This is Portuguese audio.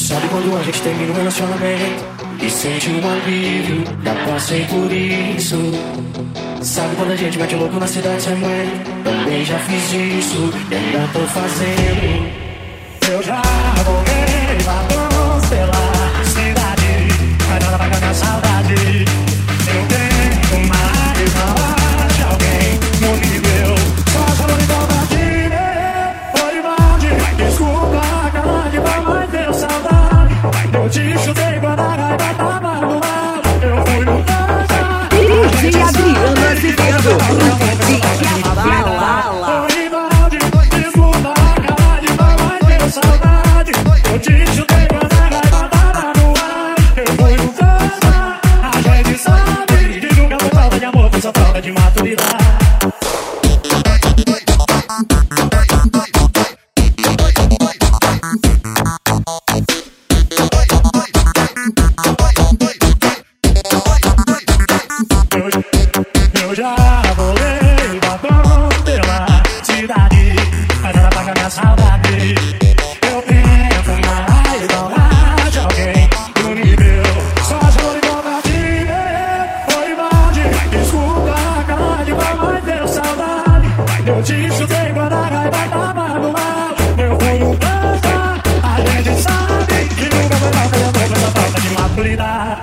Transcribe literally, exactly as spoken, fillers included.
Sabe quando a gente termina um relacionamento e sente um alívio, já passei por isso. Sabe quando a gente mete louco na cidade sem mãe? Também já fiz isso e ainda tô fazendo. Eu já roguei batom pela cidade, mas nada paga minha saudade. Eu tenho uma raiva de alguém no nível, só chorou de covardia. Foi balde, desculpa, cara de pau, mas deu saudade. Eu te chutei quando a raiva tava no ar. Eu fui no casa, D J Adriano Azevedo, o D J da bala. foi balde, desculpa, cara de pau, mas deu saudade. Eu te chutei quando a raiva tava no ar. Eu fui no casa, a gente sabe que nunca foi falta de amor, foi só falta de maturidade. Eu já rolei batom pela cidade, mas nada paga minha saudade. Eu tento uma raiva de alguém no nível, só chorou de covardia. Foi balde, desculpa, cara de pau, mas deu saudade. Eu te chutei quando a raiva tava no ar. Eu fui no canto, a gente sabe que nunca foi falta de amor, foi só falta de maturidade.